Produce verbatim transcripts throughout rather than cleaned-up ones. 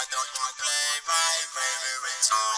don't you play my favorite song?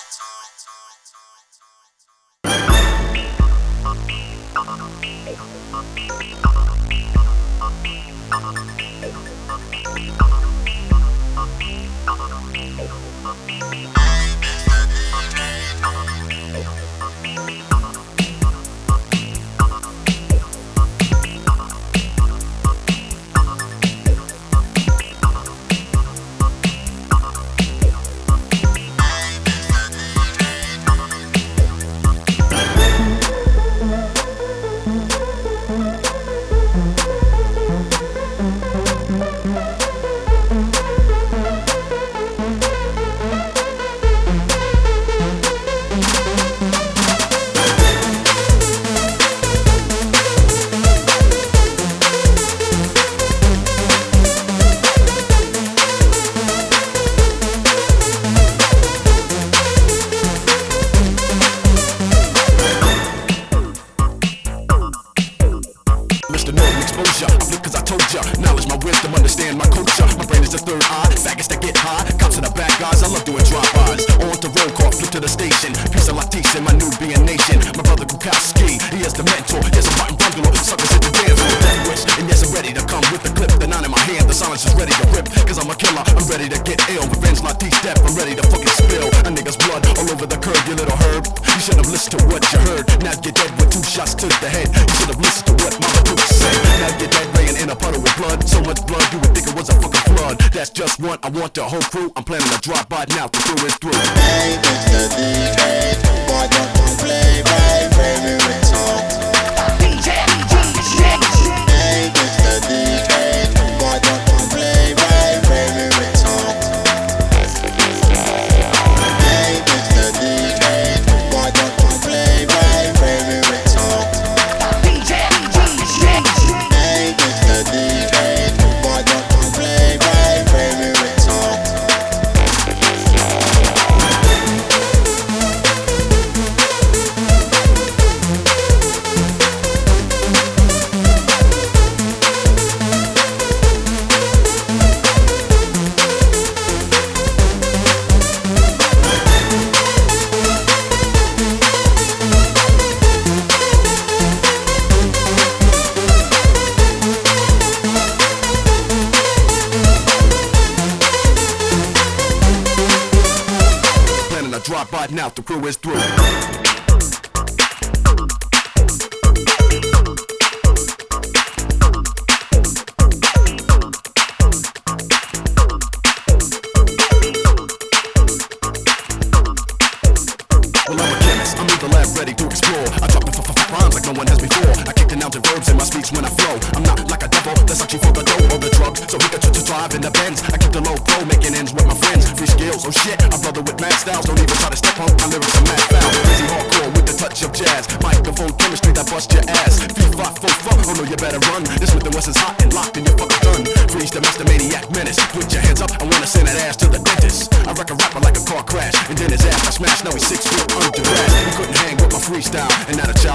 Knowledge, my wisdom, understand my culture. My brain is the third eye, faggots that get high. Cops to the bad guys, I love doing drive-bys. On the roll call, flip to the station. Peace and Latisse in my Nubian nation. My brother Bukowski, he is the mentor. Yes, I'm Martin Bungalow, suckers hit the dance floor. Death wish, and yes, I'm ready to come with the clip. The nine in my hand, the silence is ready to rip. Cause I'm a killer, I'm ready to get ill. Revenge Latisse death, I'm ready to fucking spill. A nigga's blood all over the curb, you little herb. You should have listened to what you heard. Now you're dead with two shots to the head. You should have listened to what Mama Duke said. Now you're dead laying in a puddle of blood. So much blood, you would think it was a fucking flood. That's just one, I want the whole crew. I'm planning to drop by now, the crew is through. Hey, Mister D J, why don't you play my favorite song? D J, D J. Hey, Mister D J, why don't you play my favorite song? Hey, Mister D J, why don't you play my favorite song? D J, D J. Hey, Mister D J, why don't you play my favorite song? Drop by now, the crew is through. Well, I'm a chemist, I'm in the lab ready to explore. I drop the f f rhymes like no one has before. I kick the nouns and verbs in my speech when I flow. I'm not like a devil that's searching for the dough or the drug, so he can to drive in the Benz. I keep the low pro, making ends with my friends. Free skills, oh shit, a brother with mad styles. Don't even try to step on my lyrics, are mad foul. Crazy hardcore with the touch of jazz. Microphone chemistry that bust your ass. Fee, fi, fo, fuck, oh no, you better run. This Smith and Wesson's hot and locked and you're fucking done. Freeze the master maniac menace. Put your hands up, I wanna send that ass to the dentist. I wreck a rapper like a car crash, and then his ass I smash. Now he's six feet under grass. He couldn't hang with my freestyle, and now the